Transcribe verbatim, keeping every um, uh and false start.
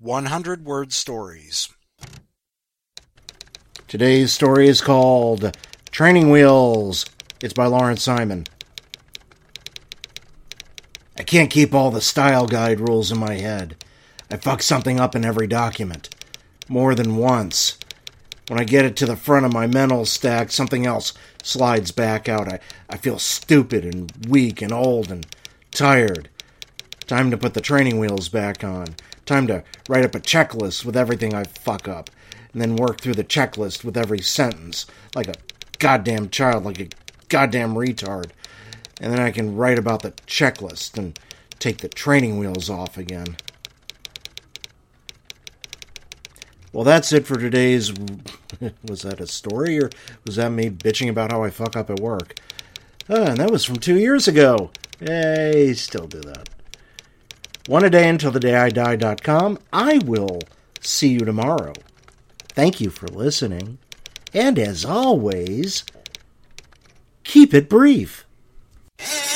one hundred word stories. Today's story is called Training Wheels. It's by Lawrence Simon. I can't keep all the style guide rules in my head. I fuck something up in every document. More than once. When I get it to the front of my mental stack, something else slides back out. I, I feel stupid and weak and old and tired. Time to put the training wheels back on. Time to write up a checklist with everything I fuck up. And then work through the checklist with every sentence. Like a goddamn child, like a goddamn retard. And then I can write about the checklist and take the training wheels off again. Well, that's it for today's... Was that a story, or was that me bitching about how I fuck up at work? Ah, and that was from two years ago. Hey, still do that. One a day until the day I die dot com. I will see you tomorrow. Thank you for listening. And as always, keep it brief.